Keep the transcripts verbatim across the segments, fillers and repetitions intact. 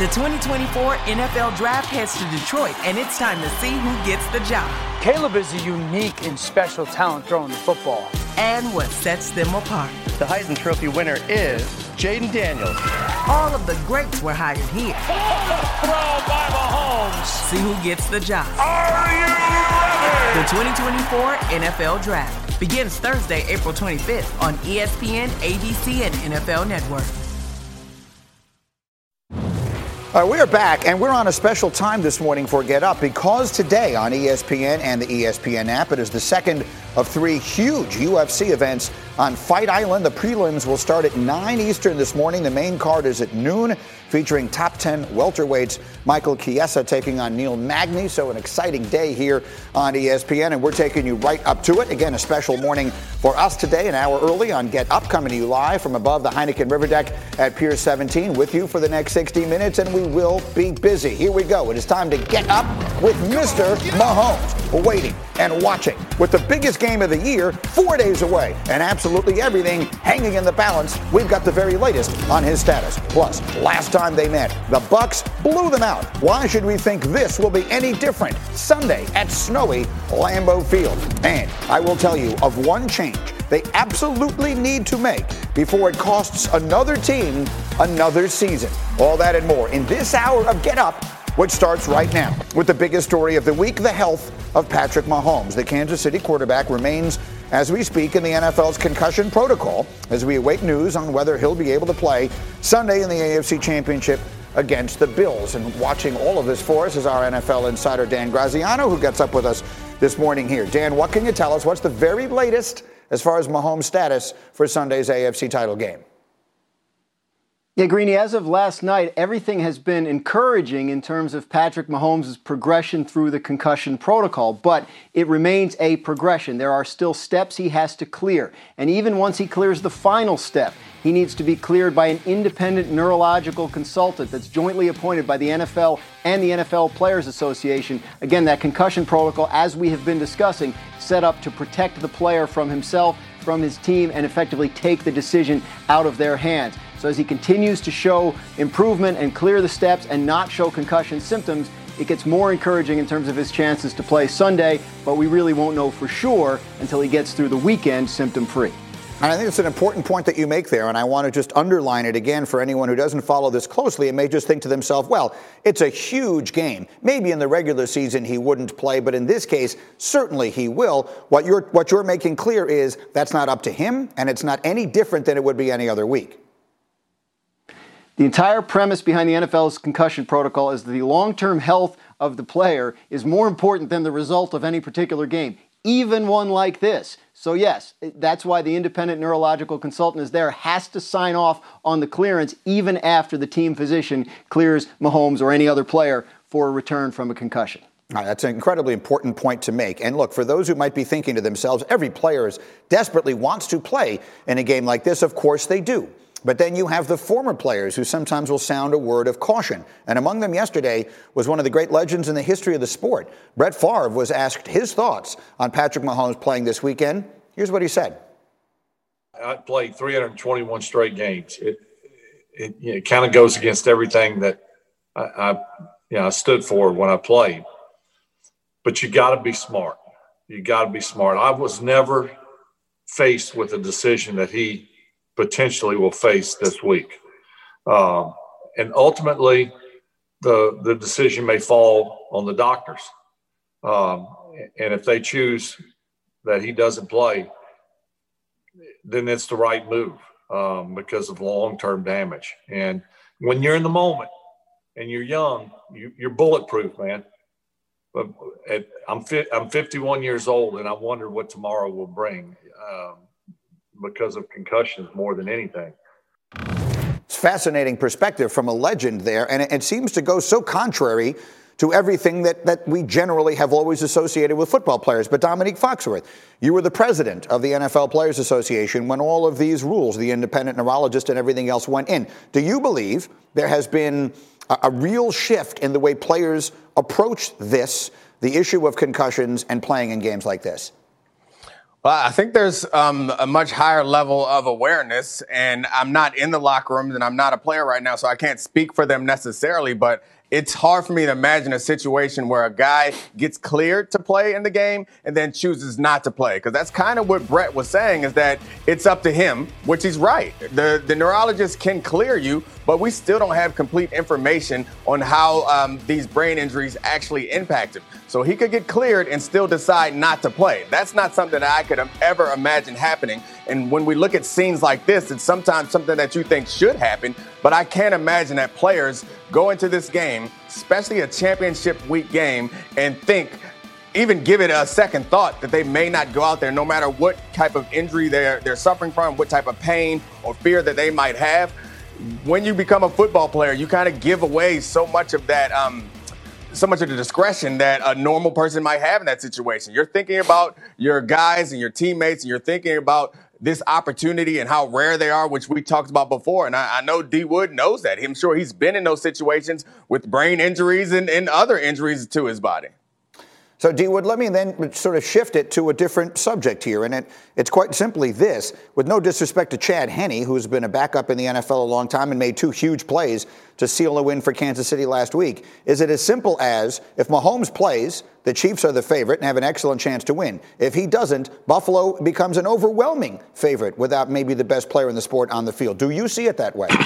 The twenty twenty-four N F L Draft heads to Detroit, and it's time to see who gets the job. Caleb is a unique and special talent throwing the football. And what sets them apart. The Heisman Trophy winner is Jaden Daniels. All of the greats were hired here. Throw by Mahomes. See who gets the job. Are you ready? The twenty twenty-four N F L Draft begins Thursday, April twenty-fifth on E S P N, A B C, and N F L Network. All right, we are back, and we're on a special time this morning for Get Up because today on E S P N and the E S P N app, it is the second of three huge U F C events on Fight Island. The prelims will start at nine Eastern this morning. The main card is at noon, featuring top ten welterweights. Michael Chiesa taking on Neil Magny, so an exciting day here on E S P N, and we're taking you right up to it. Again, a special morning for us today, an hour early on Get Up, coming to you live from above the Heineken River Deck at Pier seventeen with you for the next sixty minutes, and we will be busy. Here we go. It is time to get up with Mister Mahomes, waiting and watching with the biggest game of the year four days away, and absolutely everything hanging in the balance. We've got the very latest on his status. Plus, last time they met, the Bucs blew them out. Why should we think this will be any different Sunday at snowy Lambeau Field? And I will tell you of one change they absolutely need to make before it costs another team another season. All that and more in this hour of Get Up, which starts right now with the biggest story of the week, the health of Patrick Mahomes. The Kansas City quarterback remains, as we speak, in the N F L's concussion protocol as we await news on whether he'll be able to play Sunday in the A F C Championship against the Bills. And watching all of this for us is our N F L insider, Dan Graziano, who gets up with us this morning here. Dan, what can you tell us? What's the very latest as far as Mahomes' status for Sunday's A F C title game? Yeah, Greeny, as of last night, everything has been encouraging in terms of Patrick Mahomes' progression through the concussion protocol, but it remains a progression. There are still steps he has to clear, and even once he clears the final step, he needs to be cleared by an independent neurological consultant that's jointly appointed by the N F L and the N F L Players Association. Again, that concussion protocol, as we have been discussing, set up to protect the player from himself, from his team, and effectively take the decision out of their hands. So as he continues to show improvement and clear the steps and not show concussion symptoms, it gets more encouraging in terms of his chances to play Sunday, but we really won't know for sure until he gets through the weekend symptom-free. And I think it's an important point that you make there, and I want to just underline it again for anyone who doesn't follow this closely and may just think to themselves, well, it's a huge game. Maybe in the regular season he wouldn't play, but in this case, certainly he will. What you're, what you're making clear is that's not up to him, and it's not any different than it would be any other week. The entire premise behind the N F L's concussion protocol is that the long-term health of the player is more important than the result of any particular game, even one like this. So yes, that's why the independent neurological consultant is there, has to sign off on the clearance even after the team physician clears Mahomes or any other player for a return from a concussion. All right, that's an incredibly important point to make. And look, for those who might be thinking to themselves, every player desperately wants to play in a game like this. Of course they do. But then you have the former players who sometimes will sound a word of caution. And among them yesterday was one of the great legends in the history of the sport. Brett Favre was asked his thoughts on Patrick Mahomes playing this weekend. Here's what he said. I played three hundred twenty-one straight games. It it, you know, it kind of goes against everything that I, I you know I stood for when I played. But you got to be smart. You got to be smart. I was never faced with a decision that he potentially will face this week. Um, and ultimately, the the decision may fall on the doctors. Um, and if they choose that he doesn't play, then it's the right move um, because of long-term damage. And when you're in the moment and you're young, you, you're bulletproof, man. But at, I'm fi- I'm fifty-one years old, and I wonder what tomorrow will bring. Um, because of concussions more than anything. It's fascinating perspective from a legend there, and it, it seems to go so contrary to everything that, that we generally have always associated with football players. But Dominique Foxworth, you were the president of the N F L Players Association when all of these rules, the independent neurologist and everything else went in. Do you believe there has been a, a real shift in the way players approach this, the issue of concussions and playing in games like this? Well, I think there's um, a much higher level of awareness, and I'm not in the locker rooms, and I'm not a player right now, so I can't speak for them necessarily, but it's hard for me to imagine a situation where a guy gets cleared to play in the game and then chooses not to play. Because that's kind of what Brett was saying, is that it's up to him, which he's right. The, the neurologist can clear you, but we still don't have complete information on how um, these brain injuries actually impact him. So he could get cleared and still decide not to play. That's not something that I could ever imagine happening. And when we look at scenes like this, it's sometimes something that you think should happen, but I can't imagine that players go into this game, especially a championship week game, and think, even give it a second thought that they may not go out there no matter what type of injury they're, they're suffering from, what type of pain or fear that they might have. When you become a football player, you kind of give away so much of that, um, so much of the discretion that a normal person might have in that situation. You're thinking about your guys and your teammates, and you're thinking about this opportunity and how rare they are, which we talked about before. And I, I know D Wood knows that. I'm sure he's been in those situations with brain injuries and, and other injuries to his body. So, D Wood, let me then sort of shift it to a different subject here. And it, it's quite simply this. With no disrespect to Chad Henne, who's been a backup in the N F L a long time and made two huge plays to seal a win for Kansas City last week, is it as simple as, if Mahomes plays, the Chiefs are the favorite and have an excellent chance to win. If he doesn't, Buffalo becomes an overwhelming favorite without maybe the best player in the sport on the field. Do you see it that way?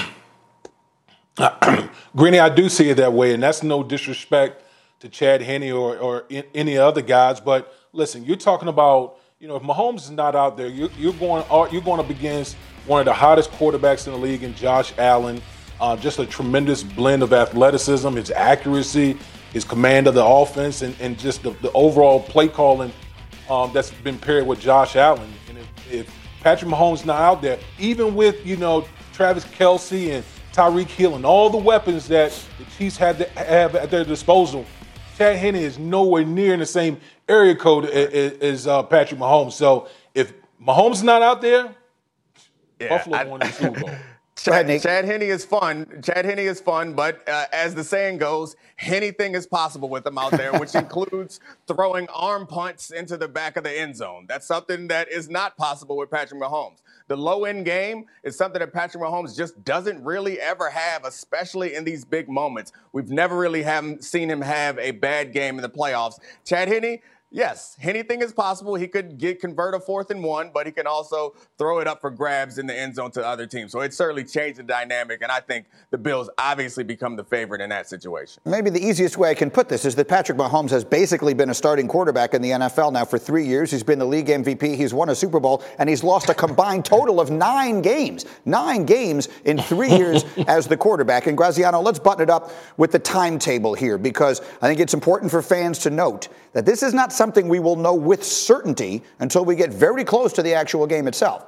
Greeny, I do see it that way, and that's no disrespect to Chad Henne or, or any other guys. But listen, you're talking about, you know, if Mahomes is not out there, you're, you're going you're going up against one of the hottest quarterbacks in the league in Josh Allen. Uh, just a tremendous blend of athleticism, his accuracy, his command of the offense, and, and just the, the overall play calling um, that's been paired with Josh Allen. And if, if Patrick Mahomes not out there, even with, you know, Travis Kelce and Tyreek Hill and all the weapons that the Chiefs had to have at their disposal, Chad Henne is nowhere near in the same area code as, as uh, Patrick Mahomes. So if Mahomes is not out there, yeah, Buffalo I, won the Super Bowl. Chad, Chad Henne is fun. Chad Henne is fun, but uh, as the saying goes, anything is possible with him out there, which includes throwing arm punts into the back of the end zone. That's something that is not possible with Patrick Mahomes. The low-end game is something that Patrick Mahomes just doesn't really ever have, especially in these big moments. We've never really have seen him have a bad game in the playoffs. Chad Henne, yes, anything is possible. He could get convert a fourth and one, but he can also throw it up for grabs in the end zone to other teams. So it certainly changed the dynamic, and I think the Bills obviously become the favorite in that situation. Maybe the easiest way I can put this is that Patrick Mahomes has basically been a starting quarterback in the N F L now for three years. He's been the league M V P. He's won a Super Bowl, and he's lost a combined total of nine games. Nine games in three years as the quarterback. And Graziano, let's button it up with the timetable here, because I think it's important for fans to note that this is not something we will know with certainty until we get very close to the actual game itself.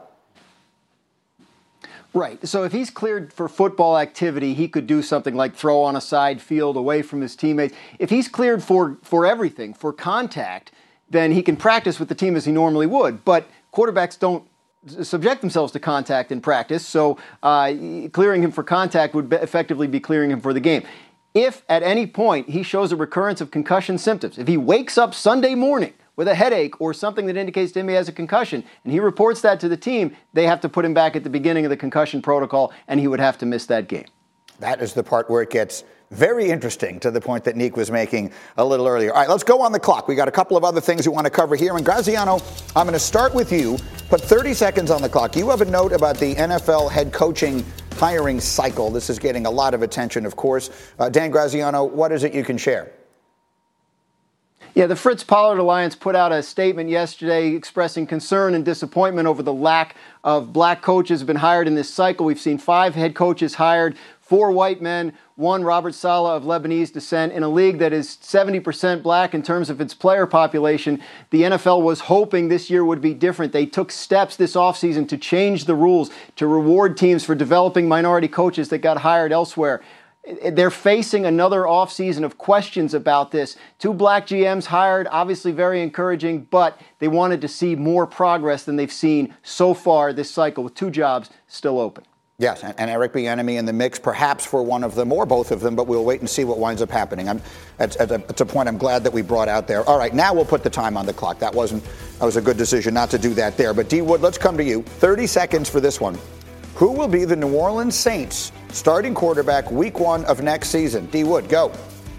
Right. So if he's cleared for football activity, he could do something like throw on a side field away from his teammates. If he's cleared for, for everything, for contact, then he can practice with the team as he normally would. But quarterbacks don't subject themselves to contact in practice, so uh, clearing him for contact would be effectively be clearing him for the game. If at any point he shows a recurrence of concussion symptoms, if he wakes up Sunday morning with a headache or something that indicates to him he has a concussion, and he reports that to the team, they have to put him back at the beginning of the concussion protocol, and he would have to miss that game. That is the part where it gets very interesting, to the point that Neek was making a little earlier. All right, let's go on the clock. We got a couple of other things we want to cover here. And Graziano, I'm going to start with you. Put thirty seconds on the clock. You have a note about the N F L head coaching hiring cycle. This is getting a lot of attention, of course. Uh, Dan Graziano, what is it you can share? Yeah, the Fritz Pollard Alliance put out a statement yesterday expressing concern and disappointment over the lack of black coaches who have been hired in this cycle. We've seen five head coaches hired, four white men, one Robert Saleh of Lebanese descent, in a league that is seventy percent black in terms of its player population. The N F L was hoping this year would be different. They took steps this offseason to change the rules, to reward teams for developing minority coaches that got hired elsewhere. They're facing another offseason of questions about this. Two black G Ms hired, obviously very encouraging, but they wanted to see more progress than they've seen so far this cycle, with two jobs still open. Yes, and, and Eric Bieniemy in the mix, perhaps for one of them or both of them, but we'll wait and see what winds up happening. I'm, it's, it's, a, it's a point I'm glad that we brought out there. All right, now we'll put the time on the clock. That wasn't that was a good decision not to do that there. But D Wood, let's come to you. thirty seconds for this one. Who will be the New Orleans Saints starting quarterback week one of next season? D Wood, go.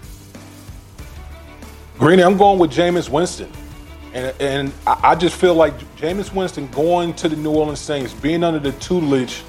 Greeny, I'm going with Jameis Winston. And, and I just feel like Jameis Winston going to the New Orleans Saints, being under the tutelage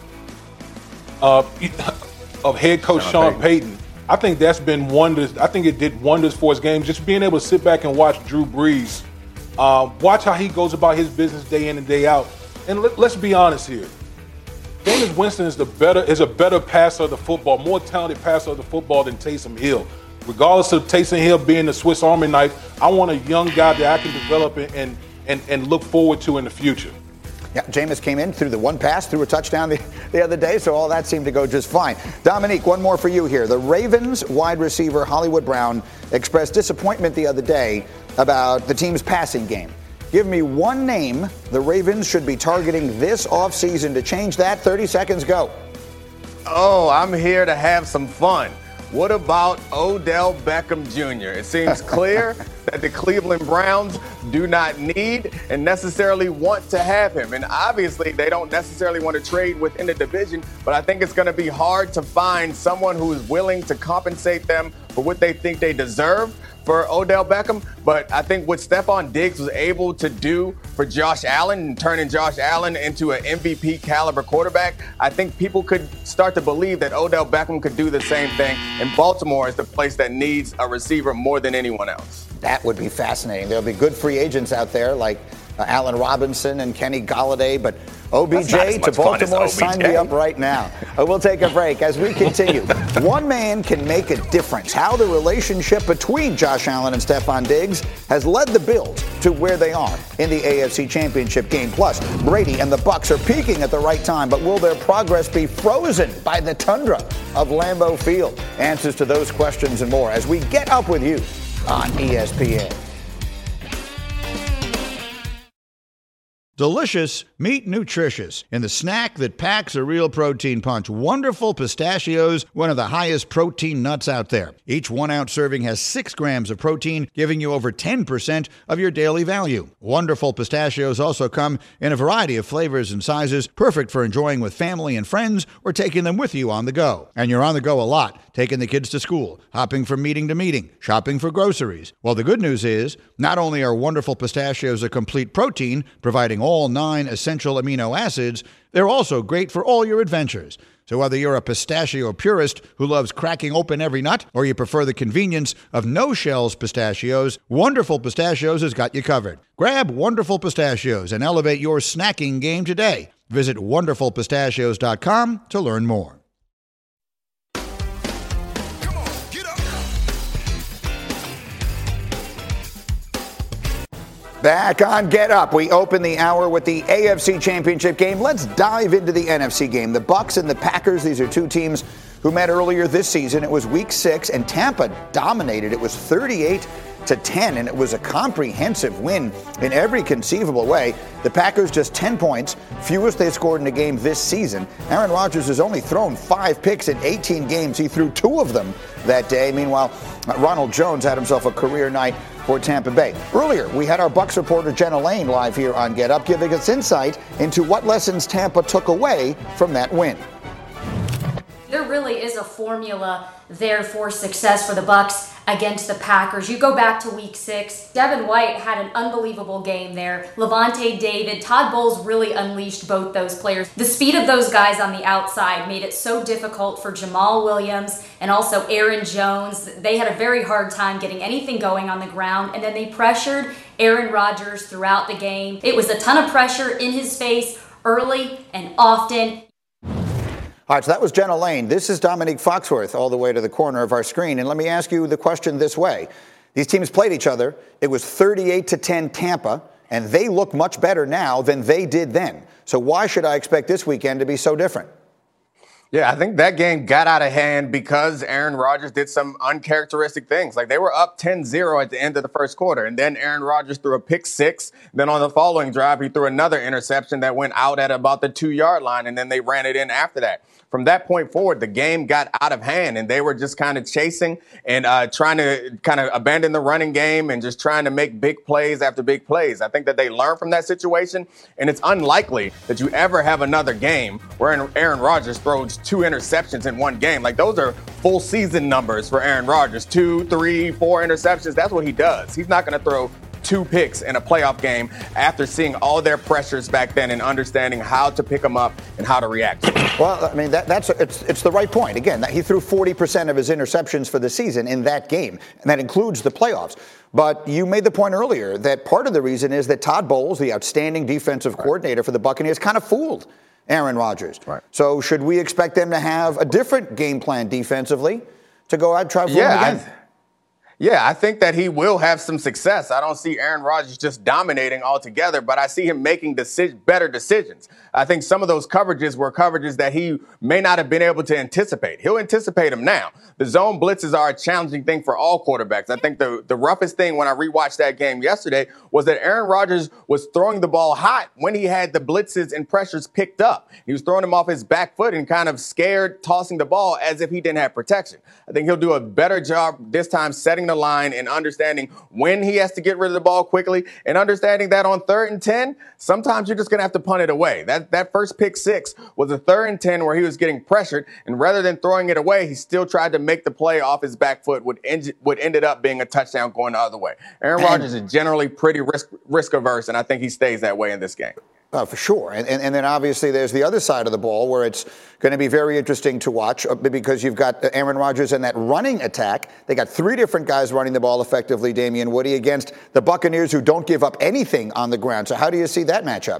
of, of head coach Sean, Sean Payton. Payton, I think that's been wonders. I think it did wonders for his game. Just being able to sit back and watch Drew Brees, uh, watch how he goes about his business day in and day out. And let, let's be honest here. Jameis Winston is the better is a better passer of the football, more talented passer of the football than Taysom Hill. Regardless of Taysom Hill being the Swiss Army knife, I want a young guy that I can develop and and and look forward to in the future. Yeah, Jameis came in through the one pass, threw a touchdown the, the other day, so all that seemed to go just fine. Dominique, one more for you here. The Ravens wide receiver Hollywood Brown expressed disappointment the other day about the team's passing game. Give me one name the Ravens should be targeting this offseason to change that. thirty seconds, go. Oh, I'm here to have some fun. What about Odell Beckham Junior? It seems clear that the Cleveland Browns do not need and necessarily want to have him. And obviously, they don't necessarily want to trade within the division, but I think it's going to be hard to find someone who is willing to compensate them for what they think they deserve for Odell Beckham. But I think what Stephon Diggs was able to do for Josh Allen and turning Josh Allen into an M V P caliber quarterback, I think people could start to believe that Odell Beckham could do the same thing. And Baltimore is the place that needs a receiver more than anyone else. That would be fascinating. There'll be good free agents out there like uh, Allen Robinson and Kenny Golladay, but O B J to Baltimore, sign me up right now. Uh, we'll take a break as we continue. One man can make a difference. How the relationship between Josh Allen and Stephon Diggs has led the Bills to where they are in the A F C Championship game. Plus, Brady and the Bucs are peaking at the right time, but will their progress be frozen by the tundra of Lambeau Field? Answers to those questions and more as we get up with you on E S P N. Delicious, meet nutritious in the snack that packs a real protein punch. Wonderful Pistachios, one of the highest protein nuts out there. Each one-ounce serving has six grams of protein, giving you over ten percent of your daily value. Wonderful Pistachios also come in a variety of flavors and sizes, perfect for enjoying with family and friends or taking them with you on the go. And you're on the go a lot, taking the kids to school, hopping from meeting to meeting, shopping for groceries. Well, the good news is, not only are Wonderful Pistachios a complete protein, providing all nine essential amino acids, they're also great for all your adventures. So whether you're a pistachio purist who loves cracking open every nut, or you prefer the convenience of no-shells pistachios, Wonderful Pistachios has got you covered. Grab Wonderful Pistachios and elevate your snacking game today. Visit wonderful pistachios dot com to learn more. Back on Get Up, we open the hour with the A F C Championship game. Let's dive into the N F C game. The Bucs and the Packers, these are two teams who met earlier this season. It was week six, and Tampa dominated. It was thirty-eight to ten, and it was a comprehensive win in every conceivable way. The Packers just ten points, fewest they scored in a game this season. Aaron Rodgers has only thrown five picks in eighteen games. He threw two of them that day. Meanwhile, Ronald Jones had himself a career night for Tampa Bay. Earlier, we had our Bucs reporter Jenna Lane live here on Get Up, giving us insight into what lessons Tampa took away from that win. There really is a formula there for success for the Bucs against the Packers. You go back to week six, Devin White had an unbelievable game there. Levante David, Todd Bowles really unleashed both those players. The speed of those guys on the outside made it so difficult for Jamal Williams and also Aaron Jones. They had a very hard time getting anything going on the ground, and then they pressured Aaron Rodgers throughout the game. It was a ton of pressure in his face early and often. All right, so that was Jenna Lane. This is Dominique Foxworth, all the way to the corner of our screen. And let me ask you the question this way. These teams played each other. It was thirty-eight to ten Tampa, and they look much better now than they did then. So why should I expect this weekend to be so different? Yeah, I think that game got out of hand because Aaron Rodgers did some uncharacteristic things. Like, they were up ten zero at the end of the first quarter, and then Aaron Rodgers threw a pick six. Then on the following drive, he threw another interception that went out at about the two-yard line, and then they ran it in after that. from that point forward, the game got out of hand and they were just kind of chasing and uh, trying to kind of abandon the running game and just trying to make big plays after big plays. I think that they learned from that situation, and it's unlikely that you ever have another game where Aaron Rodgers throws two interceptions in one game. Like, those are full season numbers for Aaron Rodgers. Two, three, four interceptions. That's what he does. He's not going to throw two picks in a playoff game after seeing all their pressures back then and understanding how to pick them up and how to react to them. Well, I mean, that, that's it's it's the right point. Again, he threw forty percent of his interceptions for the season in that game, and that includes the playoffs. But you made the point earlier that part of the reason is that Todd Bowles, the outstanding defensive right. coordinator for the Buccaneers, kind of fooled Aaron Rodgers. Right. So should we expect them to have a different game plan defensively to go out and try for yeah, him again? I, Yeah, I think that he will have some success. I don't see Aaron Rodgers just dominating altogether, but I see him making deci- better decisions. I think some of those coverages were coverages that he may not have been able to anticipate. He'll anticipate them now. The zone blitzes are a challenging thing for all quarterbacks. I think the, the roughest thing when I rewatched that game yesterday was that Aaron Rodgers was throwing the ball hot when he had the blitzes and pressures picked up. He was throwing them off his back foot and kind of scared, tossing the ball as if he didn't have protection. I think he'll do a better job this time setting the line and understanding when he has to get rid of the ball quickly and understanding that on third and ten, sometimes you're just going to have to punt it away. That that first pick six was a third and ten where he was getting pressured, and rather than throwing it away, he still tried to make the play off his back foot, would end, would ended up being a touchdown going the other way. Aaron Rodgers is generally pretty risk risk averse, and I think he stays that way in this game. Oh, for sure. And, and, and then obviously there's the other side of the ball where it's going to be very interesting to watch because you've got Aaron Rodgers and that running attack. They got three different guys running the ball effectively, Damian Woody, against the Buccaneers who don't give up anything on the ground. So how do you see that matchup?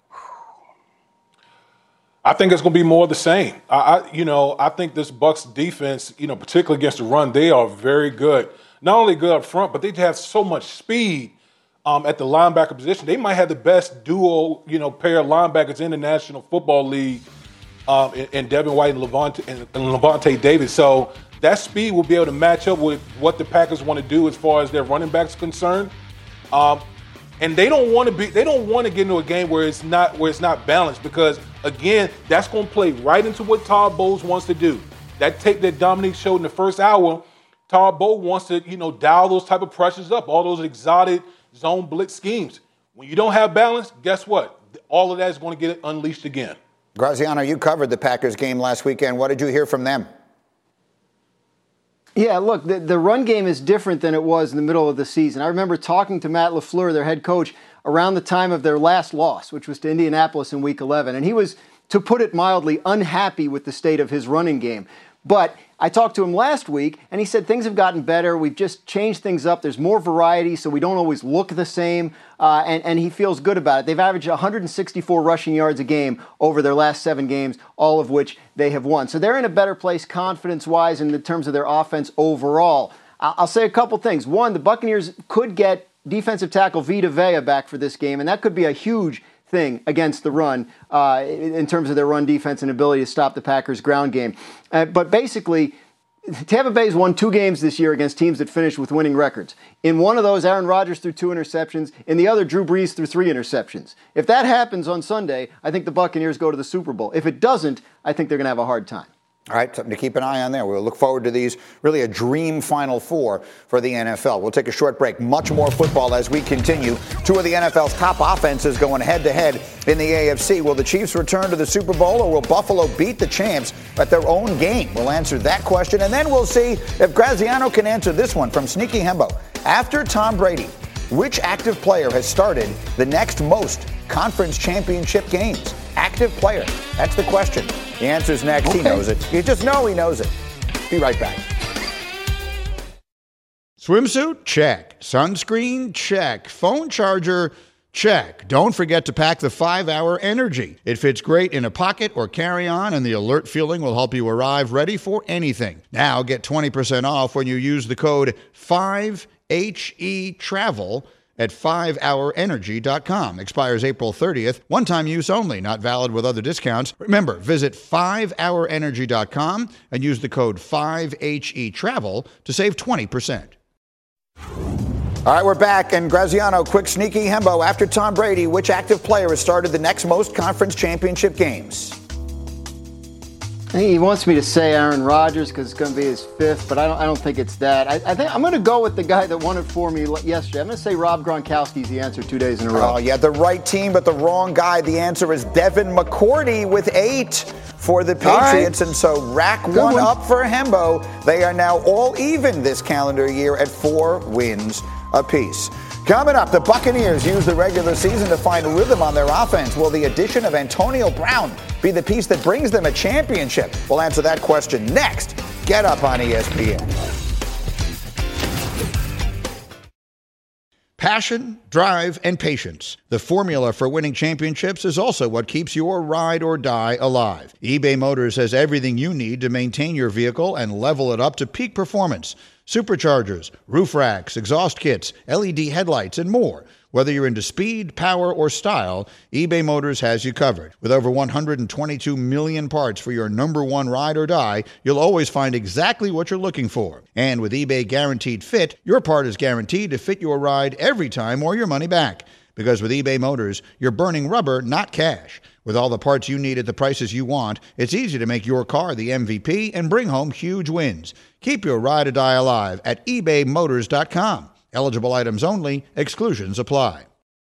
I think it's going to be more of the same. I, I, you know, I think this Bucs defense, you know, particularly against the run, they are very good. Not only good up front, but they have so much speed. Um, at the linebacker position, they might have the best duo, you know, pair of linebackers in the National Football League, um, and, and Devin White and Levante, and, and Levante David. So that speed will be able to match up with what the Packers want to do as far as their running backs concerned. Um, and they don't want to be, they don't want to get into a game where it's not where it's not balanced because again, that's going to play right into what Todd Bowles wants to do. That tape that Dominique showed in the first hour, Todd Bowles wants to, you know, dial those type of pressures up, all those exotic zone blitz schemes. When you don't have balance, guess what? All of that is going to get unleashed again. Graziano, you covered the Packers game last weekend. What did you hear from them? Yeah, look, the, the run game is different than it was in the middle of the season. I remember talking to Matt LaFleur, their head coach, around the time of their last loss, which was to Indianapolis in week eleven. And he was, to put it mildly, unhappy with the state of his running game. But I talked to him last week, and he said things have gotten better. We've just changed things up. There's more variety, so we don't always look the same, uh, and, and he feels good about it. They've averaged one hundred sixty-four rushing yards a game over their last seven games, all of which they have won. So they're in a better place confidence-wise in the terms of their offense overall. I'll say a couple things. One, the Buccaneers could get defensive tackle Vita Vea back for this game, and that could be a huge thing against the run uh, in terms of their run defense and ability to stop the Packers' ground game. Uh, but basically, Tampa Bay's won two games this year against teams that finished with winning records. In one of those, Aaron Rodgers threw two interceptions. In the other, Drew Brees threw three interceptions. If that happens on Sunday, I think the Buccaneers go to the Super Bowl. If it doesn't, I think they're going to have a hard time. All right, something to keep an eye on there. We'll look forward to these, really a dream Final Four for the N F L. We'll take a short break. Much more football as we continue. Two of the N F L's top offenses going head-to-head in the A F C. Will the Chiefs return to the Super Bowl, or will Buffalo beat the champs at their own game? We'll answer that question, and then we'll see if Graziano can answer this one from Sneaky Hembo. After Tom Brady, which active player has started the next most conference championship games? Active player. That's the question. The answer's next. Okay. He knows it. You just know he knows it. Be right back. Swimsuit? Check. Sunscreen? Check. Phone charger? Check. Don't forget to pack the five hour Energy. It fits great in a pocket or carry-on, and the alert feeling will help you arrive ready for anything. Now get twenty percent off when you use the code five H E travel at five hour energy dot com. Expires April thirtieth. One-time use only, not valid with other discounts. Remember, visit five hour energy dot com and use the code five H E travel to save twenty percent. All right, we're back. And Graziano, quick sneaky Hembo. After Tom Brady, which active player has started the next most conference championship games? I think he wants me to say Aaron Rodgers because it's going to be his fifth, but I don't. I don't think it's that. I, I think I'm going to go with the guy that won it for me yesterday. I'm going to say Rob Gronkowski's the answer two days in a row. Oh, yeah, the right team, but the wrong guy. The answer is Devin McCourty with eight for the Patriots, right. And so rack one, one up for Hembo. They are now all even this calendar year at four wins apiece. Coming up, the Buccaneers use the regular season to find rhythm on their offense. Will the addition of Antonio Brown be the piece that brings them a championship? We'll answer that question next. Get Up on E S P N. Passion, drive, and patience. The formula for winning championships is also what keeps your ride or die alive. eBay Motors has everything you need to maintain your vehicle and level it up to peak performance. Superchargers, roof racks, exhaust kits, L E D headlights, and more. Whether you're into speed, power, or style, eBay Motors has you covered. With over one hundred twenty-two million parts for your number one ride or die, you'll always find exactly what you're looking for. And with eBay Guaranteed Fit, your part is guaranteed to fit your ride every time or your money back. Because with eBay Motors, you're burning rubber, not cash. With all the parts you need at the prices you want, it's easy to make your car the M V P and bring home huge wins. Keep your ride or die alive at ebay motors dot com. Eligible items only. Exclusions apply.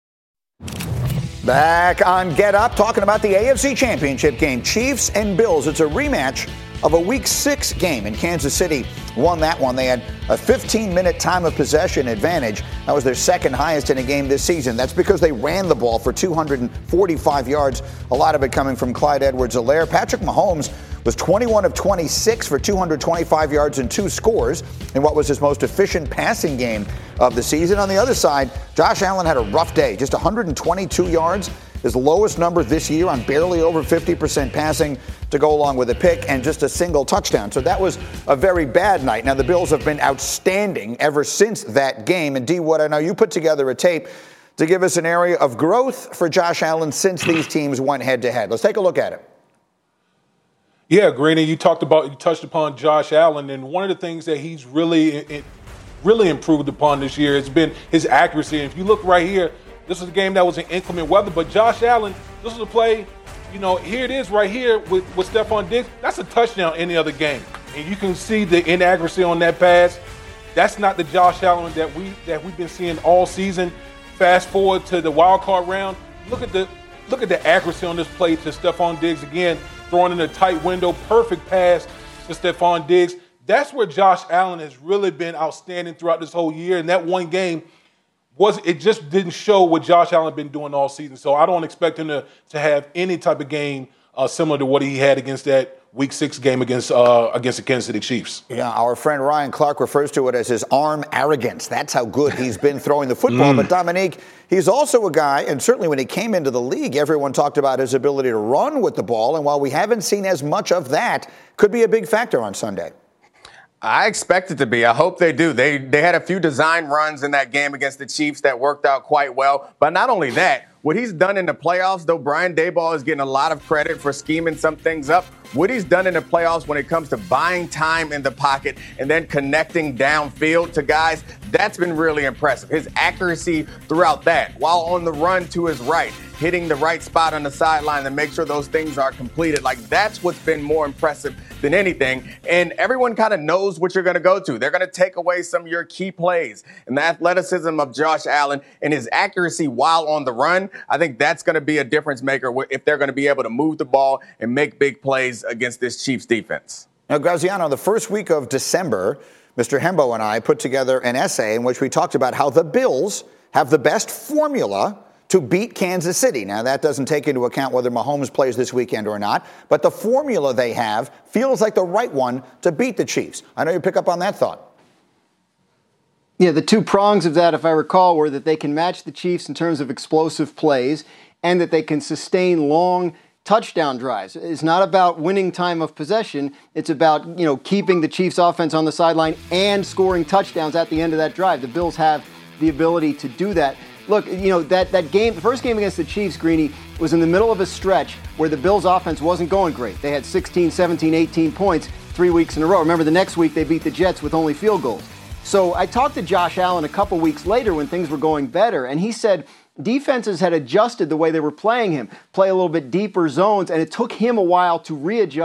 Back on Get Up, talking about the A F C Championship game. Chiefs and Bills. It's a rematch of a Week six game, and Kansas City won that one. They had a fifteen-minute time of possession advantage. That was their second highest in a game this season. That's because they ran the ball for two hundred forty-five yards, a lot of it coming from Clyde Edwards-Helaire. Patrick Mahomes was twenty-one of twenty-six for two hundred twenty-five yards and two scores in what was his most efficient passing game of the season. On the other side, Josh Allen had a rough day, just one hundred twenty-two yards, his lowest number this year on barely over fifty percent passing to go along with a pick and just a single touchdown. So that was a very bad night. Now, the Bills have been outstanding ever since that game. And D. Wood, I know you put together a tape to give us an area of growth for Josh Allen since these teams went head-to-head. Let's take a look at it. Yeah, Greeny, you talked about, you touched upon Josh Allen, and one of the things that he's really, really improved upon this year has been his accuracy. And if you look right here, this is a game that was in inclement weather, but Josh Allen, this was a play, you know, here it is right here with, with Stephon Diggs. That's a touchdown any other game. And you can see the inaccuracy on that pass. That's not the Josh Allen that, we, that we've been seeing all season. Fast forward to the wild card round. Look at the look at the accuracy on this play to Stephon Diggs again, throwing in a tight window, perfect pass to Stephon Diggs. That's where Josh Allen has really been outstanding throughout this whole year. And that one game, was it just didn't show what Josh Allen been doing all season. So I don't expect him to, to have any type of game uh, similar to what he had against that Week six game against uh, against the Kansas City Chiefs. Yeah, our friend Ryan Clark refers to it as his arm arrogance. That's how good he's been throwing the football. Mm. But Dominique, he's also a guy, and certainly when he came into the league, everyone talked about his ability to run with the ball. And while we haven't seen as much of that, could be a big factor on Sunday. I expect it to be. I hope they do. They they had a few design runs in that game against the Chiefs that worked out quite well. But not only that, what he's done in the playoffs, though Brian Daboll is getting a lot of credit for scheming some things up, what he's done in the playoffs when it comes to buying time in the pocket and then connecting downfield to guys, that's been really impressive. His accuracy throughout that, while on the run to his right, hitting the right spot on the sideline to make sure those things are completed. Like, that's what's been more impressive than anything. And everyone kind of knows what you're going to go to. They're going to take away some of your key plays. And the athleticism of Josh Allen and his accuracy while on the run, I think that's going to be a difference maker if they're going to be able to move the ball and make big plays against this Chiefs defense. Now, Graziano, the first week of December, Mister Hembo and I put together an essay in which we talked about how the Bills have the best formula to beat Kansas City. Now, that doesn't take into account whether Mahomes plays this weekend or not, but the formula they have feels like the right one to beat the Chiefs. I know you pick up on that thought. Yeah, the two prongs of that, if I recall, were that they can match the Chiefs in terms of explosive plays and that they can sustain long touchdown drives. It's not about winning time of possession. It's about, you know, keeping the Chiefs offense on the sideline and scoring touchdowns at the end of that drive. The Bills have the ability to do that. Look, you know, that, that game, the first game against the Chiefs, Greeny, was in the middle of a stretch where the Bills' offense wasn't going great. They had sixteen, seventeen, eighteen points three weeks in a row. Remember, the next week they beat the Jets with only field goals. So I talked to Josh Allen a couple weeks later when things were going better, and he said defenses had adjusted the way they were playing him, play a little bit deeper zones, and it took him a while to readjust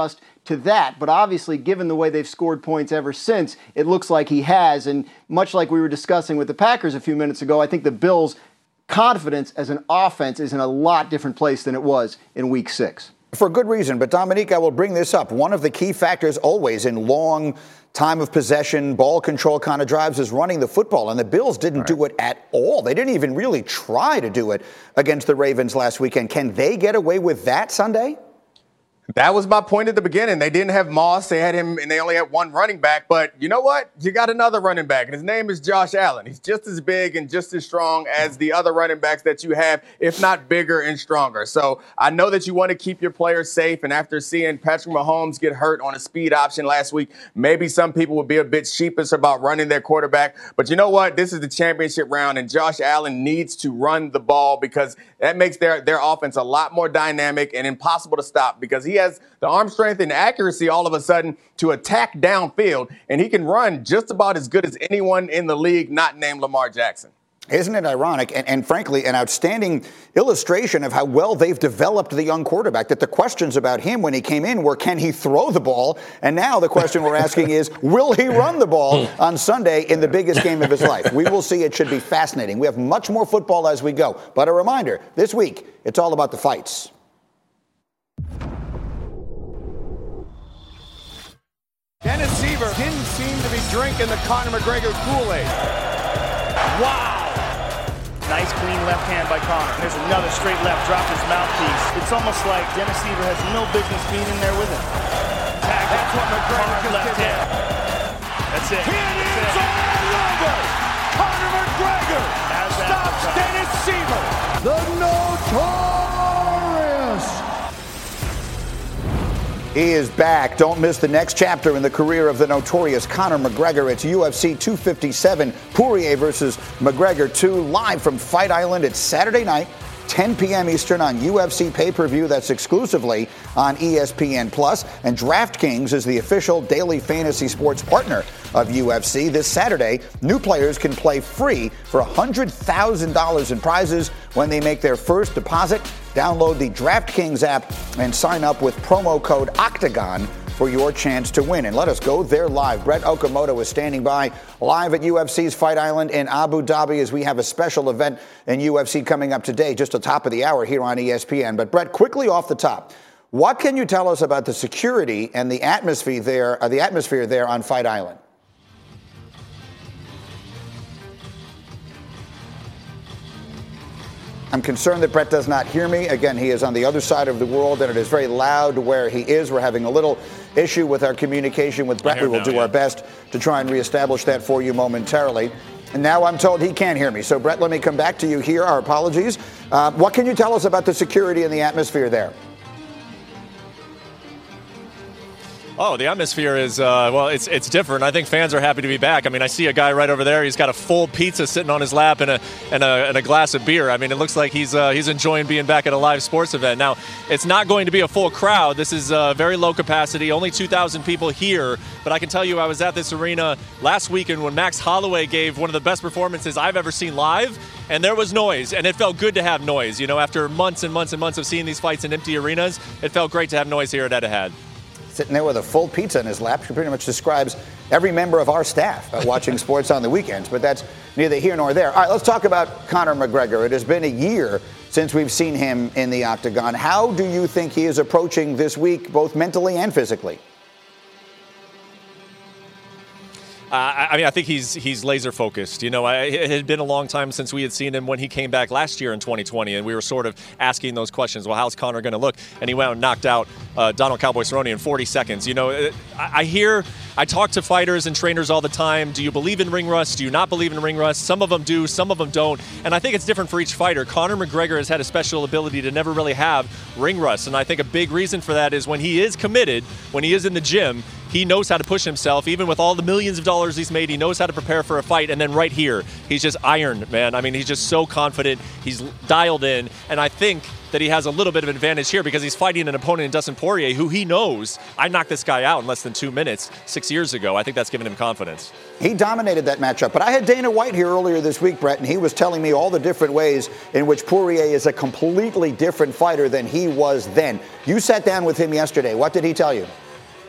to that. But obviously, given the way they've scored points ever since, it looks like he has. And much like we were discussing with the Packers a few minutes ago, I think the Bills' confidence as an offense is in a lot different place than it was in week six. For good reason. But, Dominique, I will bring this up. One of the key factors always in long time of possession, ball control kind of drives is running the football. And the Bills didn't right. do it at all. They didn't even really try to do it against the Ravens last weekend. Can they get away with that Sunday? That was my point at the beginning. They didn't have Moss. They had him, and they only had one running back. But you know what? You got another running back, and his name is Josh Allen. He's just as big and just as strong as the other running backs that you have, if not bigger and stronger. So I know that you want to keep your players safe, and after seeing Patrick Mahomes get hurt on a speed option last week, maybe some people will be a bit sheepish about running their quarterback. But you know what? This is the championship round, and Josh Allen needs to run the ball because that makes their, their offense a lot more dynamic and impossible to stop because he has the arm strength and accuracy all of a sudden to attack downfield, and he can run just about as good as anyone in the league not named Lamar Jackson. Isn't it ironic and, and frankly an outstanding illustration of how well they've developed the young quarterback, that the questions about him when he came in were, can he throw the ball? And now the question we're asking is, will he run the ball on Sunday in the biggest game of his life? We will see. It should be fascinating. We have much more football as we go. But a reminder, this week, it's all about the fights. Dennis Siver didn't seem to be drinking the Conor McGregor Kool-Aid. Wow! Nice clean left hand by Conor. There's another straight left, dropped his mouthpiece. It's almost like Dennis Siver has no business being in there with him. Tag. That's what McGregor just left did. Hand. That's it. It is all over! Conor McGregor stops Dennis Siver. The Notorious. He is back. Don't miss the next chapter in the career of the notorious Conor McGregor. It's U F C two fifty-seven, Poirier versus McGregor two, live from Fight Island. It's Saturday night, ten p.m. Eastern on U F C pay-per-view. That's exclusively on E S P N Plus. And DraftKings is the official daily fantasy sports partner of U F C. This Saturday, new players can play free for one hundred thousand dollars in prizes when they make their first deposit. Download the DraftKings app and sign up with promo code OCTAGON for your chance to win. And let us go there live. Brett Okamoto is standing by live at U F C's Fight Island in Abu Dhabi as we have a special event in U F C coming up today, just at the top of the hour here on E S P N. But Brett, quickly off the top, what can you tell us about the security and the atmosphere there, uh, the atmosphere there on Fight Island? I'm concerned that Brett does not hear me. Again, he is on the other side of the world, and it is very loud where he is. We're having a little issue with our communication with Brett. We will now, do yeah. our best to try and reestablish that for you momentarily. And now I'm told he can't hear me. So, Brett, let me come back to you here. Our apologies. Uh, what can you tell us about the security and the atmosphere there? Oh, the atmosphere is, uh, well, it's it's different. I think fans are happy to be back. I mean, I see a guy right over there. He's got a full pizza sitting on his lap and a and a, and a glass of beer. I mean, it looks like he's uh, he's enjoying being back at a live sports event. Now, it's not going to be a full crowd. This is uh, very low capacity, only two thousand people here. But I can tell you I was at this arena last weekend when Max Holloway gave one of the best performances I've ever seen live, and there was noise, and it felt good to have noise. You know, after months and months and months of seeing these fights in empty arenas, it felt great to have noise here at Etihad. Sitting there with a full pizza in his lap, she pretty much describes every member of our staff uh, watching sports on the weekends, but that's neither here nor there. All right, let's talk about Conor McGregor. It has been a year since we've seen him in the octagon. How do you think he is approaching this week, both mentally and physically? Uh, I mean, I think he's he's laser focused. You know, I, it had been a long time since we had seen him when he came back last year in twenty twenty, and we were sort of asking those questions. Well, how's Conor going to look? And he went out and knocked out uh, Donald Cowboy Cerrone in forty seconds. You know, I, I hear, I talk to fighters and trainers all the time. Do you believe in ring rust? Do you not believe in ring rust? Some of them do, some of them don't. And I think it's different for each fighter. Conor McGregor has had a special ability to never really have ring rust. And I think a big reason for that is when he is committed, when he is in the gym, he knows how to push himself. Even with all the millions of dollars he's made, he knows how to prepare for a fight. And then right here, he's just iron, man. I mean, he's just so confident. He's dialed in. And I think that he has a little bit of advantage here because he's fighting an opponent in Dustin Poirier who he knows, I knocked this guy out in less than two minutes six years ago. I think that's given him confidence. He dominated that matchup. But I had Dana White here earlier this week, Brett, and he was telling me all the different ways in which Poirier is a completely different fighter than he was then. You sat down with him yesterday. What did he tell you?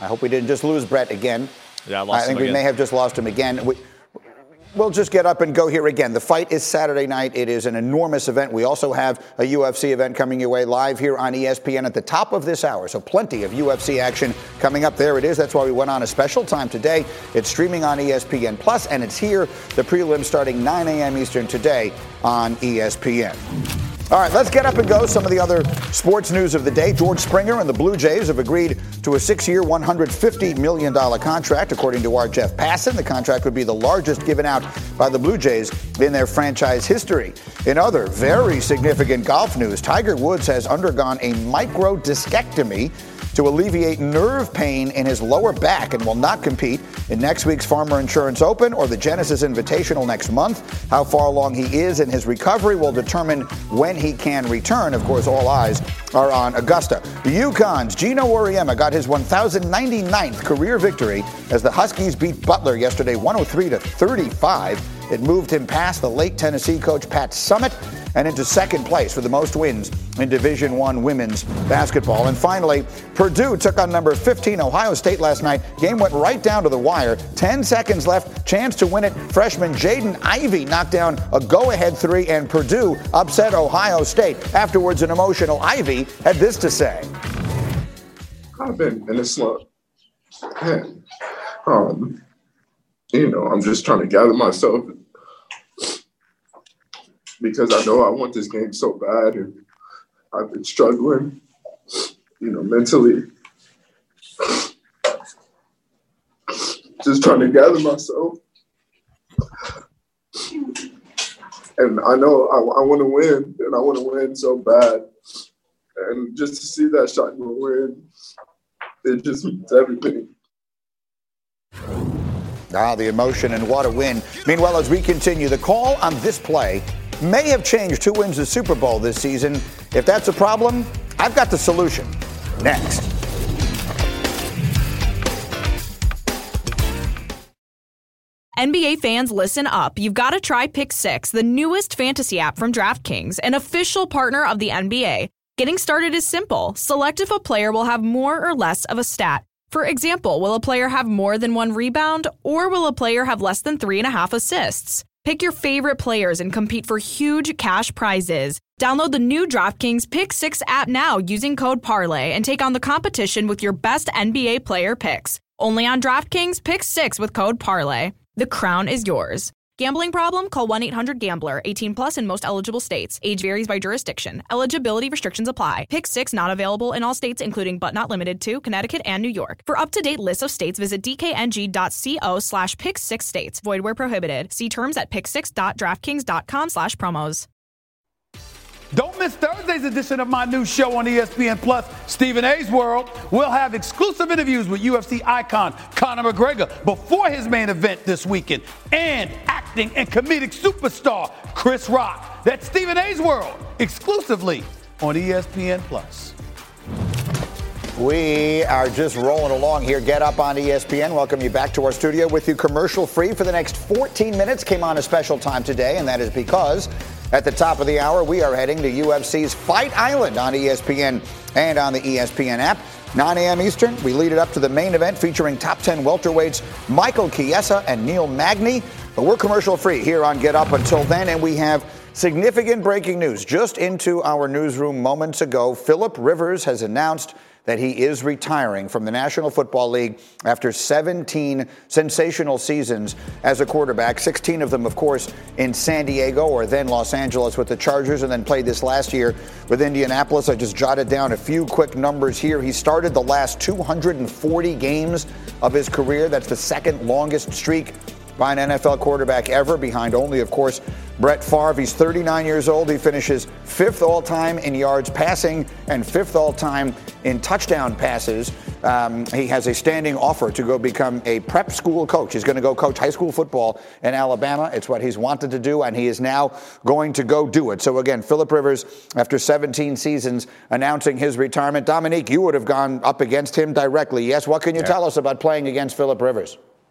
I hope we didn't just lose Brett again. Yeah, I lost I think him we again. may have just lost him again. We, We'll just get up and go here again. The fight is Saturday night. It is an enormous event. We also have a U F C event coming your way live here on E S P N at the top of this hour. So plenty of U F C action coming up. There it is. That's why we went on a special time today. It's streaming on E S P N Plus, and it's here. The prelims starting nine a.m. Eastern today on E S P N. All right, let's get up and go. Some of the other sports news of the day. George Springer and the Blue Jays have agreed to a six-year, one hundred fifty million dollars contract. According to our Jeff Passan, the contract would be the largest given out by the Blue Jays in their franchise history. In other very significant golf news, Tiger Woods has undergone a microdiscectomy to alleviate nerve pain in his lower back and will not compete in next week's Farmer Insurance Open or the Genesis Invitational next month. How far along he is in his recovery will determine when he can return. Of course, all eyes are on Augusta. The UConn's Gino Auriemma got his one thousand ninety-ninth career victory as the Huskies beat Butler yesterday one oh three to thirty-five. It moved him past the late Tennessee coach Pat Summitt and into second place for the most wins in Division One women's basketball. And finally, Purdue took on number fifteen Ohio State last night. Game went right down to the wire. Ten seconds left. Chance to win it. Freshman Jaden Ivey knocked down a go-ahead three, and Purdue upset Ohio State. Afterwards, an emotional Ivey had this to say. I've been in a slump. And, um, you know, I'm just trying to gather myself because I know I want this game so bad, and I've been struggling, you know, mentally. Just trying to gather myself. And I know I, I want to win, and I want to win so bad. And just to see that shot go win, it just means everything. Ah, the emotion and what a win. Meanwhile, as we continue, the call on this play may have changed who wins the Super Bowl this season. If that's a problem, I've got the solution. Next. N B A fans, listen up. You've got to try Pick Six, the newest fantasy app from DraftKings, an official partner of the N B A. Getting started is simple. Select if a player will have more or less of a stat. For example, will a player have more than one rebound, or will a player have less than three and a half assists? Pick your favorite players and compete for huge cash prizes. Download the new DraftKings Pick Six app now using code Parlay and take on the competition with your best N B A player picks. Only on DraftKings Pick Six with code Parlay. The crown is yours. Gambling problem? Call one eight hundred gambler. eighteen plus in most eligible states. Age varies by jurisdiction. Eligibility restrictions apply. Pick Six not available in all states, including but not limited to Connecticut and New York. For up-to-date lists of states, visit dkng.co slash pick six states. Void where prohibited. See terms at pick six dot draftkings dot com slash promos. Don't miss Thursday's edition of my new show on E S P N Plus, Stephen A's World. We'll have exclusive interviews with U F C icon Conor McGregor before his main event this weekend, and acting and comedic superstar Chris Rock. That's Stephen A's World, exclusively on E S P N Plus. We are just rolling along here. Get up on E S P N. Welcome you back to our studio with you commercial free for the next fourteen minutes. Came on a special time today, and that is because at the top of the hour, we are heading to U F C's Fight Island on E S P N and on the E S P N app. nine a.m. Eastern, we lead it up to the main event featuring top ten welterweights Michael Chiesa and Neil Magny. But we're commercial free here on Get Up until then, and we have significant breaking news. Just into our newsroom moments ago, Philip Rivers has announced that he is retiring from the National Football League after seventeen sensational seasons as a quarterback, sixteen of them, of course, in San Diego or then Los Angeles with the Chargers, and then played this last year with Indianapolis. I just jotted down a few quick numbers here. He started the last two hundred forty games of his career. That's the second longest streak by an N F L quarterback ever, behind only, of course, Brett Favre. He's thirty-nine years old. He finishes fifth all-time in yards passing and fifth all-time in touchdown passes. Um, he has a standing offer to go become a prep school coach. He's going to go coach high school football in Alabama. It's what he's wanted to do, and he is now going to go do it. So again, Philip Rivers, after seventeen seasons, announcing his retirement. Dominique, you would have gone up against him directly. Yes, what can you yeah. tell us about playing against Philip Rivers?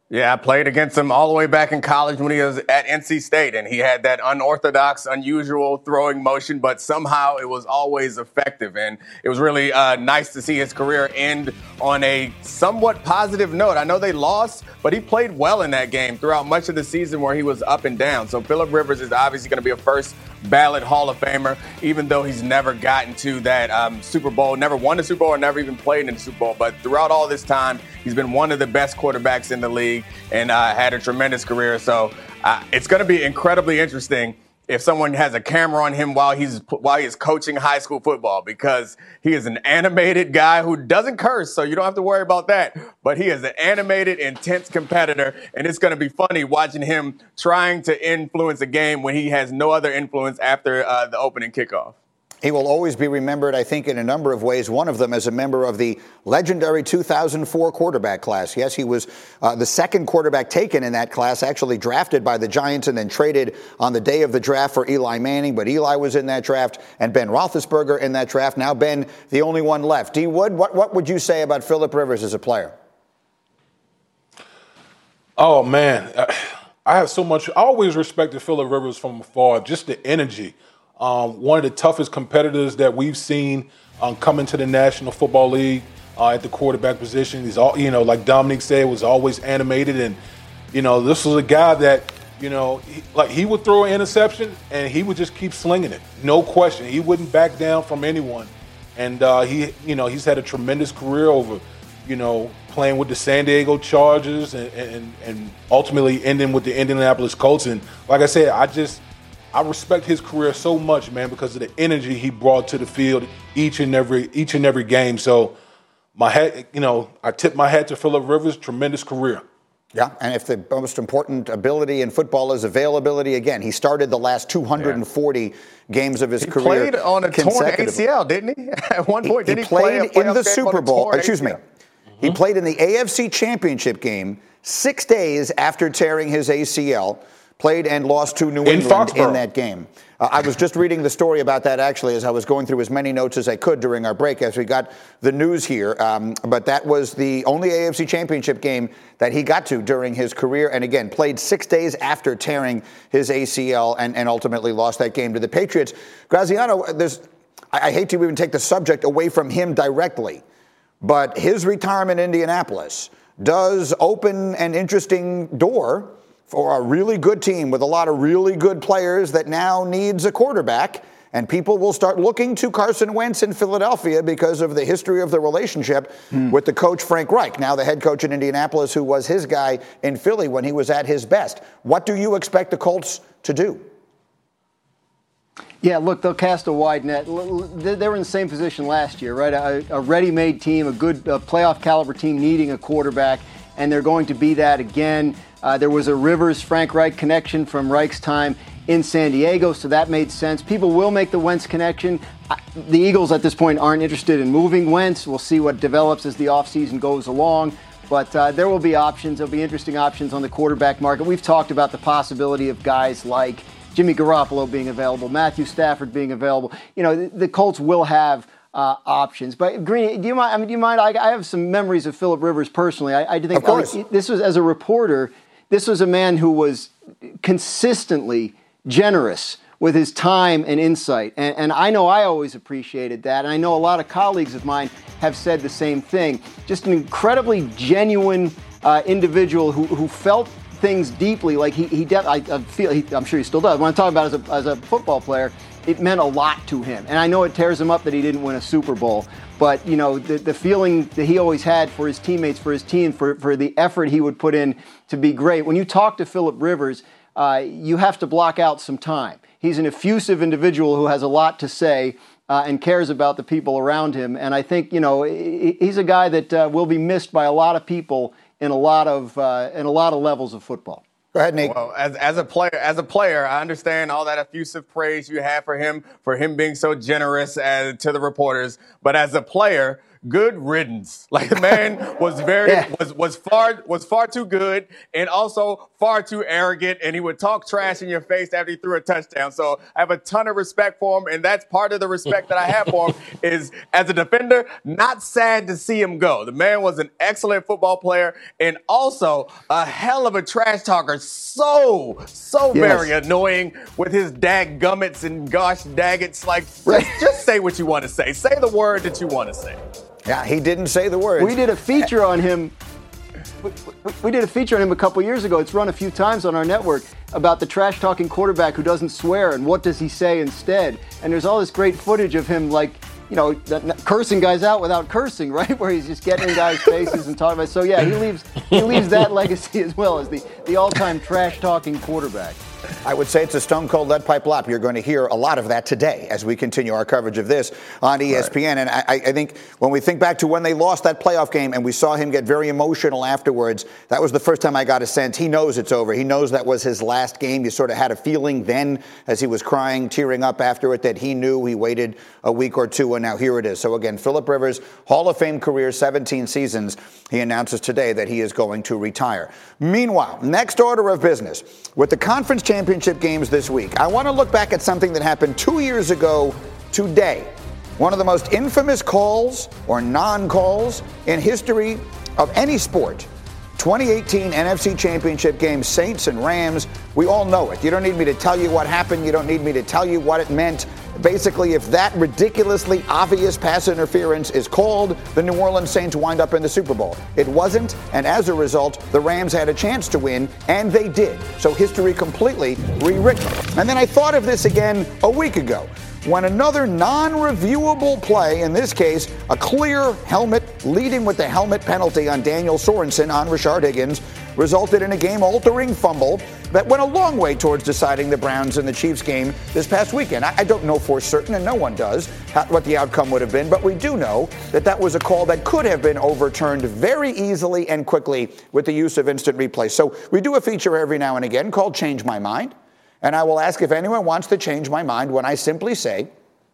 Yeah, I played against him all the way back in college when he was at N C State, and he had that unorthodox, unusual throwing motion, but somehow it was always effective, and it was really uh, nice to see his career end on a somewhat positive note. I know they lost, but he played well in that game throughout much of the season where he was up and down. So Phillip Rivers is obviously going to be a first ballot Hall of Famer, even though he's never gotten to that um, Super Bowl, never won the Super Bowl, or never even played in the Super Bowl. But throughout all this time, he's been one of the best quarterbacks in the league and uh, had a tremendous career. So uh, it's going to be incredibly interesting if someone has a camera on him while he's while he's coaching high school football, because he is an animated guy who doesn't curse, so you don't have to worry about that. But he is an animated, intense competitor, and it's going to be funny watching him trying to influence a game when he has no other influence after uh, the opening kickoff. He will always be remembered, I think, in a number of ways. One of them as a member of the legendary two thousand four quarterback class. Yes, he was uh, the second quarterback taken in that class, actually drafted by the Giants and then traded on the day of the draft for Eli Manning. But Eli was in that draft and Ben Roethlisberger in that draft. Now Ben, the only one left. D. Wood, what, what would you say about Phillip Rivers as a player? Oh, man. I have so much. I always respected Phillip Rivers from afar, just the energy. Um, one of the toughest competitors that we've seen um, come into the National Football League uh, at the quarterback position. He's all, you know, like Dominique said, was always animated. And, you know, this was a guy that, you know, he, like he would throw an interception and he would just keep slinging it. No question. He wouldn't back down from anyone. And uh, he, you know, he's had a tremendous career over, you know, playing with the San Diego Chargers and, and, and ultimately ending with the Indianapolis Colts. And like I said, I just, I respect his career so much, man, because of the energy he brought to the field each and every each and every game. So my hat, you know, I tip my hat to Phillip Rivers. Tremendous career. Yeah, and if the most important ability in football is availability, again, he started the last two hundred forty yeah. games of his he career. He played on a torn A C L, didn't he? At one point, he, did he, he played play in the Super Bowl? Excuse me. Mm-hmm. He played in the A F C Championship game six days after tearing his A C L. Played and lost to New in England Foxborough. in that game. Uh, I was just reading the story about that, actually, as I was going through as many notes as I could during our break as we got the news here. Um, but that was the only A F C Championship game that he got to during his career. And again, played six days after tearing his A C L and, and ultimately lost that game to the Patriots. Graziano, there's, I, I hate to even take the subject away from him directly, but his retirement in Indianapolis does open an interesting door for a really good team with a lot of really good players that now needs a quarterback. And people will start looking to Carson Wentz in Philadelphia because of the history of the relationship hmm. with the coach Frank Reich, now the head coach in Indianapolis, who was his guy in Philly when he was at his best. What do you expect the Colts to do? Yeah, look, they'll cast a wide net. They were in the same position last year, right? A, a ready-made team, a good a playoff caliber team needing a quarterback, and they're going to be that again. Uh, there was a Rivers-Frank Reich connection from Reich's time in San Diego, so that made sense. People will make the Wentz connection. I, the Eagles at this point aren't interested in moving Wentz. We'll see what develops as the offseason goes along. But uh, there will be options. There'll be interesting options on the quarterback market. We've talked about the possibility of guys like Jimmy Garoppolo being available, Matthew Stafford being available. You know, the, the Colts will have Uh, options. But Greeny, do you mind? I mean, do you mind? I, I have some memories of Phillip Rivers personally. I, I think of course. I, this was as a reporter. This was a man who was consistently generous with his time and insight, and, and I know I always appreciated that. And I know a lot of colleagues of mine have said the same thing. Just an incredibly genuine uh, individual who who felt things deeply. Like he he, de- I, I feel. He, I'm sure he still does. When I'm talking about as a as a football player, it meant a lot to him. And I know it tears him up that he didn't win a Super Bowl, but you know, the, the feeling that he always had for his teammates, for his team, for, for the effort he would put in to be great. When you talk to Phillip Rivers, uh, you have to block out some time. He's an effusive individual who has a lot to say uh, and cares about the people around him. And I think, you know, he's a guy that uh, will be missed by a lot of people in a lot of, uh, in a lot of levels of football. Go ahead, Nick. Well, as, as a player, as a player, I understand all that effusive praise you have for him, for him being so generous as, to the reporters. But as a player, good riddance. Like the man was very Yeah. was was far was far too good and also far too arrogant, and he would talk trash in your face after he threw a touchdown. So I have a ton of respect for him, and that's part of the respect that I have for him is as a defender, not sad to see him go. The man was an excellent football player and also a hell of a trash talker. So, so Yes. very annoying with his dag gummits and gosh daggets. Like, just, just say what you want to say. Say the word that you want to say. Yeah, he didn't say the words. We did a feature on him. We, we, we did a feature on him a couple years ago. It's run a few times on our network about the trash-talking quarterback who doesn't swear and what does he say instead. And there's all this great footage of him, like, you know, cursing guys out without cursing, right? Where he's just getting in guys' faces and talking about. So yeah, he leaves he leaves that legacy as well as the the all-time trash-talking quarterback. I would say it's a stone cold lead pipe lap. You're going to hear a lot of that today as we continue our coverage of this on E S P N. Right. And I, I think when we think back to when they lost that playoff game and we saw him get very emotional afterwards, that was the first time I got a sense he knows it's over. He knows that was his last game. You sort of had a feeling then as he was crying, tearing up after it, that he knew. He waited a week or two, and now here it is. So again, Philip Rivers, Hall of Fame career, seventeen seasons. He announces today that he is going to retire. Meanwhile, next order of business, with the conference championship games this week, I want to look back at something that happened two years ago today. One of the most infamous calls or non-calls in history of any sport. twenty eighteen N F C Championship game, Saints and Rams. We all know it. You don't need me to tell you what happened. You don't need me to tell you what it meant. Basically, if that ridiculously obvious pass interference is called, the New Orleans Saints wind up in the Super Bowl. It wasn't, and as a result, the Rams had a chance to win, and they did. So history completely rewritten. And then I thought of this again a week ago, when another non-reviewable play, in this case, a clear helmet leading with the helmet penalty on Daniel Sorensen on Rashard Higgins, resulted in a game-altering fumble that went a long way towards deciding the Browns and the Chiefs game this past weekend. I, I don't know for certain, and no one does, how, what the outcome would have been, but we do know that that was a call that could have been overturned very easily and quickly with the use of instant replay. So we do a feature every now and again called Change My Mind. And I will ask if anyone wants to change my mind when I simply say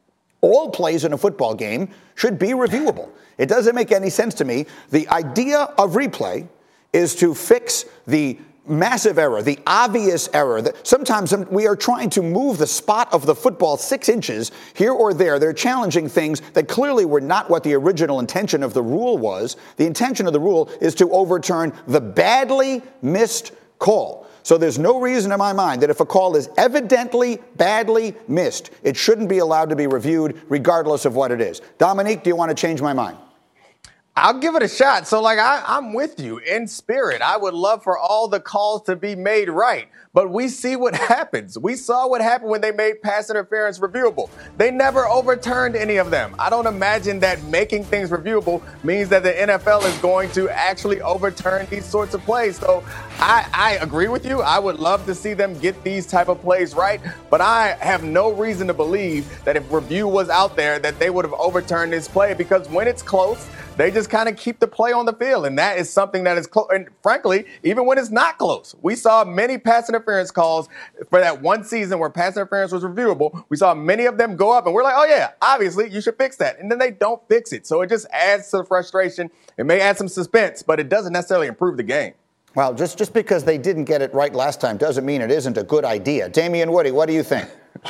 all plays in a football game should be reviewable. It doesn't make any sense to me. The idea of replay is to fix the massive error, the obvious error. That sometimes we are trying to move the spot of the football six inches here or there. They're challenging things that clearly were not what the original intention of the rule was. The intention of the rule is to overturn the badly missed call. So there's no reason in my mind that if a call is evidently badly missed, it shouldn't be allowed to be reviewed regardless of what it is. Dominique, do you want to change my mind? I'll give it a shot. So, like, I, I'm with you in spirit. I would love for all the calls to be made right. But we see what happens. We saw what happened when they made pass interference reviewable. They never overturned any of them. I don't imagine that making things reviewable means that the N F L is going to actually overturn these sorts of plays. So I, I agree with you. I would love to see them get these type of plays right. But I have no reason to believe that if review was out there, that they would have overturned this play, because when it's close, they just kind of keep the play on the field. And that is something that is close. And frankly, even when it's not close, we saw many pass interference calls for that one season where pass interference was reviewable. We saw many of them go up and we're like, oh yeah, obviously you should fix that. And then they don't fix it. So it just adds to the frustration. It may add some suspense, but it doesn't necessarily improve the game. Well, just, just because they didn't get it right last time doesn't mean it isn't a good idea. Damian Woody, what do you think?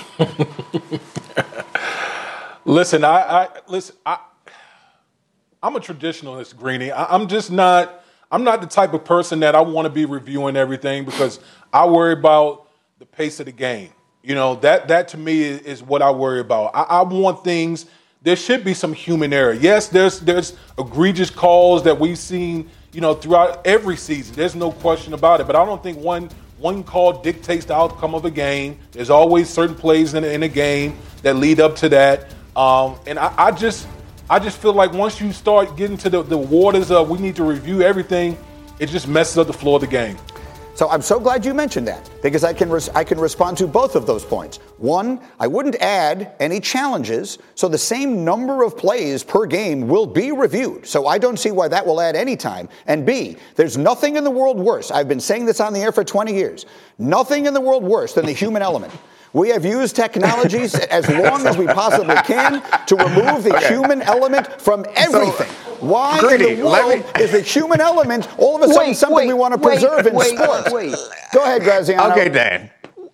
listen, I, I listen, I, I'm a traditionalist, Greeny. I, I'm just not, I'm not the type of person that I want to be reviewing everything, because I worry about the pace of the game. You know, that that to me is, is what I worry about. I, I want things, there should be some human error. Yes, there's there's egregious calls that we've seen, you know, throughout every season. There's no question about it. But I don't think one one call dictates the outcome of a game. There's always certain plays in, in a game that lead up to that. Um, and I, I just I just feel like once you start getting to the, the waters of we need to review everything, it just messes up the flow of the game. So I'm so glad you mentioned that, because I can res- I can respond to both of those points. One, I wouldn't add any challenges, so the same number of plays per game will be reviewed. So I don't see why that will add any time. And B, there's nothing in the world worse. I've been saying this on the air for twenty years. Nothing in the world worse than the human element. We have used technologies as long as we possibly can to remove the okay. human element from everything. So, Why Greeny, in the world me... is the human element all of a sudden wait, something wait, we want to wait, preserve in wait, sports? Wait. Go ahead, Graziano. Okay, Dan.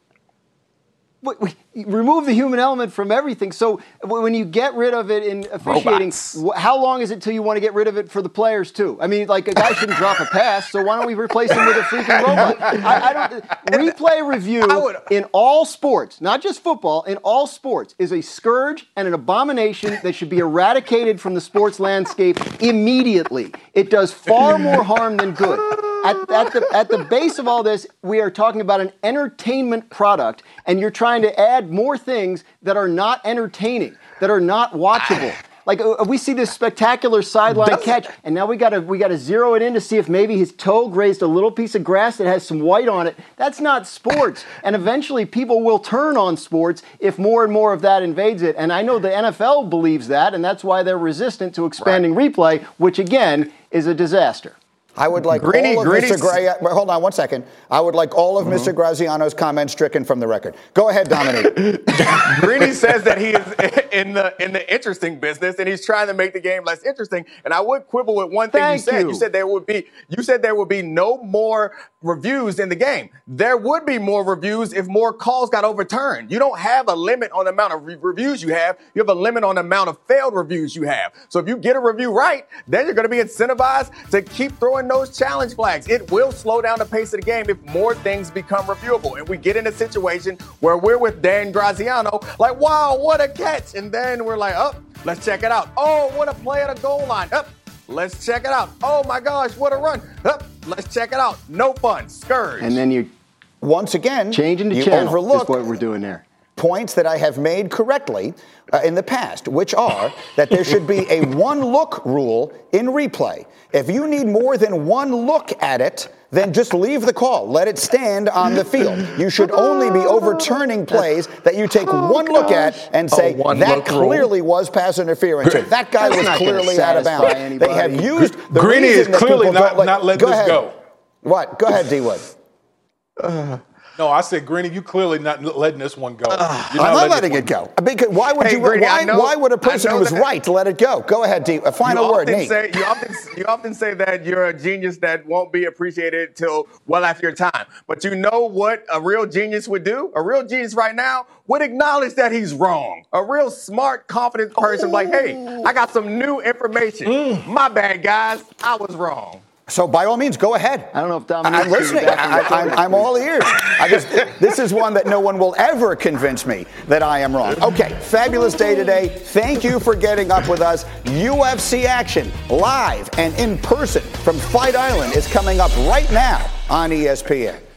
Wait, wait, remove the human element from everything. So when you get rid of it in officiating, wh- how long is it till you want to get rid of it for the players too? I mean, like a guy shouldn't drop a pass, so why don't we replace him with a freaking robot? I, I don't. Replay review would, in all sports, not just football, in all sports, is a scourge and an abomination that should be eradicated from the sports landscape immediately. It does far more harm than good. At, at, the, at the base of all this, we are talking about an entertainment product, and you're trying to add more things that are not entertaining, that are not watchable. Like uh, we see this spectacular sideline Does catch, and now we got to we got to zero it in to see if maybe his toe grazed a little piece of grass that has some white on it. That's not sports, and eventually people will turn on sports if more and more of that invades it. And I know the N F L believes that, and that's why they're resistant to expanding right. replay, which again is a disaster. I would like Greeny, all of Greeny. Mister Gray. Hold on one second. I would like all of mm-hmm. Mister Graziano's comments stricken from the record. Go ahead, Dominique. Greeny says that he is in the in the interesting business, and he's trying to make the game less interesting. And I would quibble with one thing Thank you said. You. you said there would be you said there would be no more reviews in the game. There would be more reviews if more calls got overturned. You don't have a limit on the amount of re- reviews you have. You have a limit on the amount of failed reviews you have. So if you get a review right, then you're going to be incentivized to keep throwing those challenge flags. It will slow down the pace of the game if more things become reviewable. And we get in a situation where we're with Dan Graziano, like, wow, what a catch. And then we're like, oh, let's check it out. Oh, what a play at a goal line. Up. Oh, let's check it out. Oh, my gosh, what a run. Oh, let's check it out. No fun. Scourge. And then you, once again, changing the you channel overlook is what we're doing there. Points that I have made correctly uh, in the past, which are that there should be a one-look rule in replay. If you need more than one look at it, then just leave the call. Let it stand on the field. You should only be overturning plays that you take oh, one gosh. look at and say, oh, that clearly rule. was pass interference. That guy was clearly out of bounds. Anybody. They have used the Greeny is clearly not, let, not letting go this ahead. go. What? Go ahead, D-Wood. Uh, No, I said, Greeny, you clearly not letting this one go. Uh, not I'm not letting it go. Because why would hey, you? Greeny, why, know, why would a person who was that, right let it go? Go ahead, D. A final you word, often Nate. Say, you, often, you often say that you're a genius that won't be appreciated till well after your time. But you know what a real genius would do? A real genius right now would acknowledge that he's wrong. A real smart, confident person, oh. like, hey, I got some new information. Mm. My bad, guys. I was wrong. So by all means, go ahead. I don't know if Dominique I'm listening. I, I'm, I'm all ears. I just, this is one that no one will ever convince me that I am wrong. Okay, fabulous day today. Thank you for getting up with us. U F C action, live and in person from Fight Island, is coming up right now on E S P N.